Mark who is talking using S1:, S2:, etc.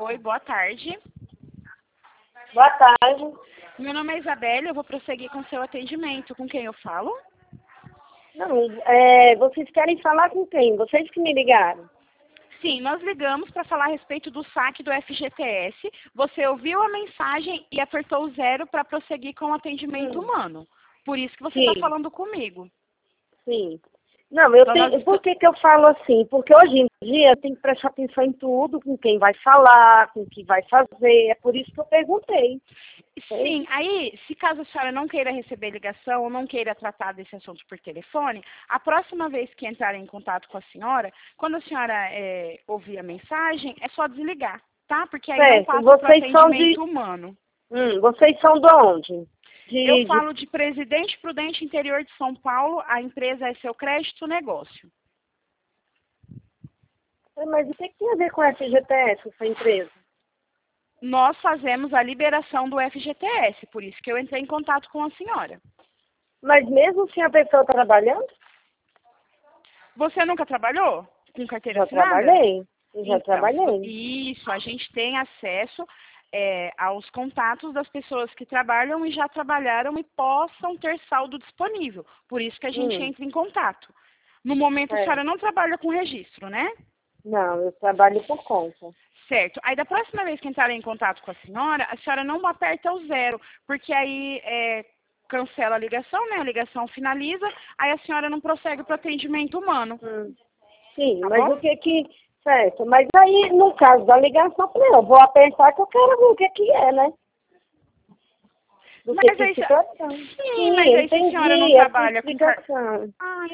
S1: Oi, boa tarde.
S2: Boa tarde.
S1: Meu nome é Isabela, eu vou prosseguir com seu atendimento. Com quem eu falo?
S2: Não, vocês querem falar com quem? Vocês que me ligaram.
S1: Sim, nós ligamos para falar a respeito do saque do FGTS. Você ouviu a mensagem e apertou o 0 para prosseguir com o atendimento humano. Por isso que você está
S2: Sim,
S1: falando comigo.
S2: sim. Não, eu
S1: Então,
S2: tenho. Por que que eu falo assim? Porque hoje em dia tem que prestar atenção em tudo, com quem vai falar, com o que vai fazer. É por isso que eu perguntei.
S1: Sim, aí, se caso a senhora não queira receber ligação ou não queira tratar desse assunto por telefone, a próxima vez que entrar em contato com a senhora, quando a senhora ouvir a mensagem, é só desligar, tá? Porque aí não
S2: Certo,
S1: passa para
S2: vocês são
S1: atendimento humano.
S2: Vocês são de onde?
S1: Eu falo de Presidente Prudente, interior de São Paulo, a empresa é Seu Crédito Negócio.
S2: Mas o que tem a ver com a FGTS, essa empresa?
S1: Nós fazemos a liberação do FGTS, por isso que eu entrei em contato com a senhora.
S2: Mas mesmo sem a pessoa trabalhando?
S1: Você nunca trabalhou com carteira
S2: Já
S1: assinada?
S2: trabalhei. Já
S1: Então,
S2: trabalhei.
S1: isso, a gente tem acesso aos contatos das pessoas que trabalham e já trabalharam e possam ter saldo disponível. Por isso que a gente entra em contato. No momento, a senhora não trabalha com registro, né?
S2: Não, eu trabalho por conta.
S1: Certo. Aí, da próxima vez que entrar em contato com a senhora não aperta o 0, porque aí cancela a ligação, né? A ligação finaliza, aí a senhora não prossegue para o atendimento humano.
S2: Sim,
S1: Tá
S2: mas
S1: bom?
S2: o que que... Certo, mas aí, no caso da ligação, eu falei, eu vou apertar que eu quero ver o que que é, né? Do
S1: Mas
S2: que
S1: aí,
S2: se trata.
S1: sim, mas aí se a senhora não
S2: Entendi, essa
S1: trabalha com
S2: explicação.
S1: Ah,